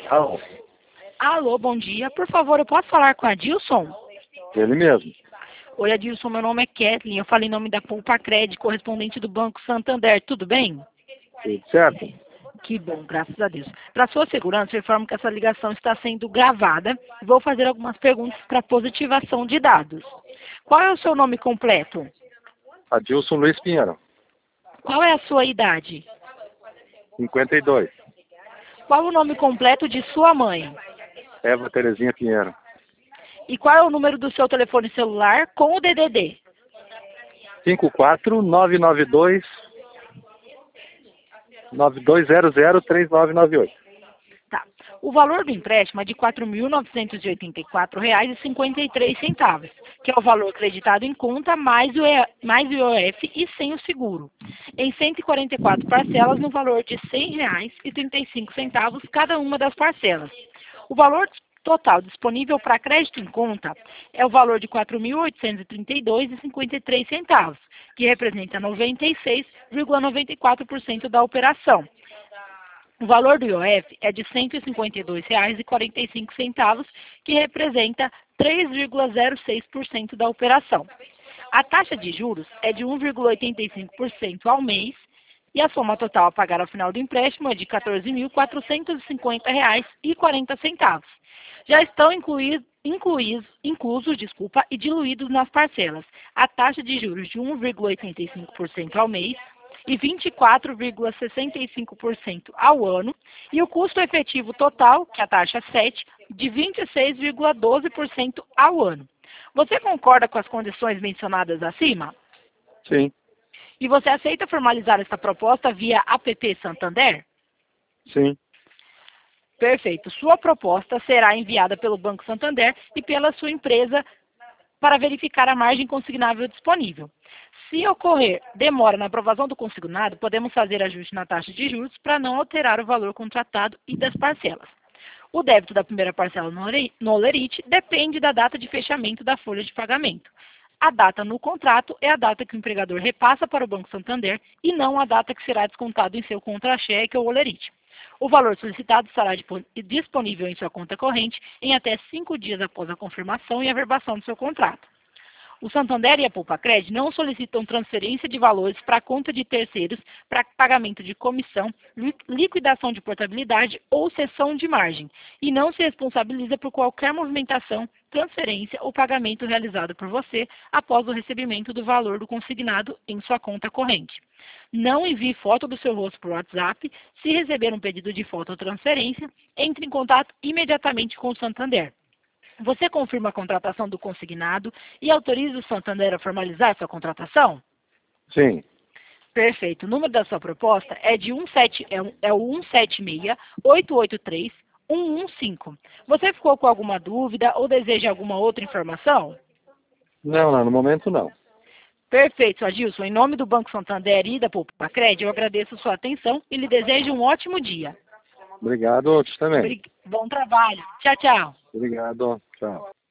Alô, Alô, bom dia. Por favor, eu posso falar com a Adilson? ele mesmo. Oi, Adilson, meu nome é Kathleen. Eu falo em nome da Poupa Cred, correspondente do Banco Santander. Tudo bem? Tudo certo? Que bom, graças a Deus. Para sua segurança, eu informo que essa ligação está sendo gravada e vou fazer algumas perguntas para positivação de dados. Qual é o seu nome completo? Adilson Luiz Pinheiro, Qual é a sua idade? 52. Qual o nome completo de sua mãe? Eva Terezinha Pinheiro, E qual é o número do seu telefone celular com o DDD? 54992 92003998. Tá. O valor do empréstimo é de R$ 4.984,53, que é o valor creditado em conta mais o IOF e sem o seguro, em 144 parcelas no valor de R$ 100,35 cada uma das parcelas. O valor total disponível para crédito em conta é o valor de R$ 4.832,53, que representa 96,94% da operação. O valor do IOF é de R$ 152,45, que representa 3,06% da operação. A taxa de juros é de 1,85% ao mês e a soma total a pagar ao final do empréstimo é de R$ 14.450,40. Já estão inclusos e diluídos nas parcelas a taxa de juros de 1,85% ao mês e 24,65% ao ano, e o custo efetivo total, que é a taxa 7, de 26,12% ao ano. Você concorda com as condições mencionadas acima? Sim, E você aceita formalizar essa proposta via APP Santander? sim. Perfeito. Sua proposta será enviada pelo Banco Santander e pela sua empresa para verificar a margem consignável disponível. Se ocorrer demora na aprovação do consignado, podemos fazer ajuste na taxa de juros para não alterar o valor contratado e das parcelas. O débito da primeira parcela no Olerite depende da data de fechamento da folha de pagamento. A data no contrato é a data que o empregador repassa para o Banco Santander e não a data que será descontado em seu contra-cheque ou Olerite. O valor solicitado estará disponível em sua conta corrente em até 5 dias após a confirmação e averbação do seu contrato. O Santander e a Poupa Cred não solicitam transferência de valores para a conta de terceiros para pagamento de comissão, liquidação de portabilidade ou cessão de margem, e não se responsabiliza por qualquer movimentação, transferência ou pagamento realizado por você após o recebimento do valor do consignado em sua conta corrente. Não envie foto do seu rosto por WhatsApp. Se receber um pedido de foto ou transferência, entre em contato imediatamente com o Santander. Você confirma a contratação do consignado e autoriza o Santander a formalizar sua contratação? Sim. Perfeito. O número da sua proposta é de o 176-883-115. Você ficou com alguma dúvida ou deseja alguma outra informação? Não, no momento não. Perfeito, Adilson. Em nome do Banco Santander e da Poupa Cred, eu agradeço sua atenção e lhe desejo um ótimo dia. Obrigado, outros também. Bom trabalho. Tchau, tchau. Obrigado, tchau.